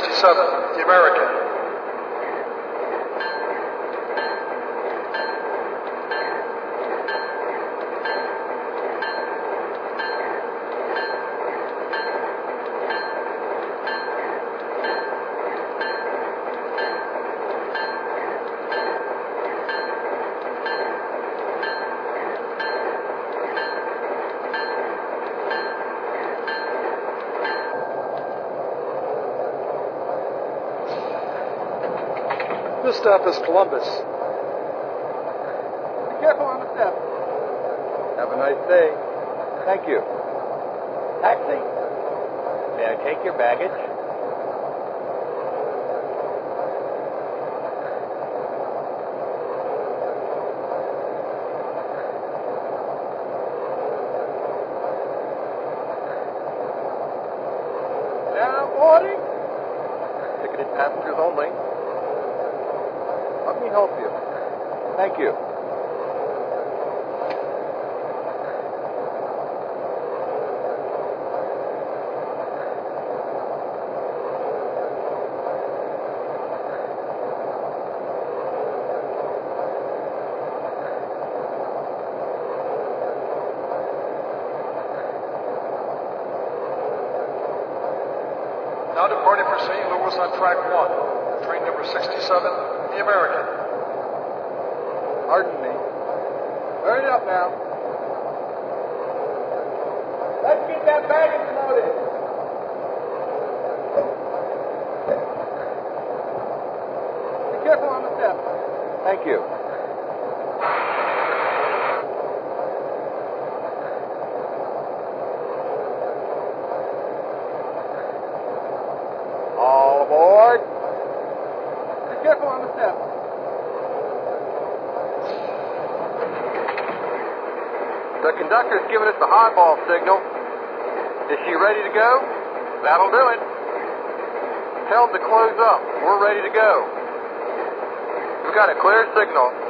67, the American. This stop is Columbus. Be careful on the step. Have a nice day. Thank you. Taxi. May I take your baggage? Now boarding. Ticketed passengers only. Let me help you. Thank you. Now departing for St. Louis on track 1, train number 67, the American. Pardon me. Hurry it up now. Let's get that baggage loaded. Be careful on the step. Thank you. All aboard. Be careful on the step. The conductor's giving us the highball signal. Is she ready to go? That'll do it. Tell them to close up. We're ready to go. We've got a clear signal.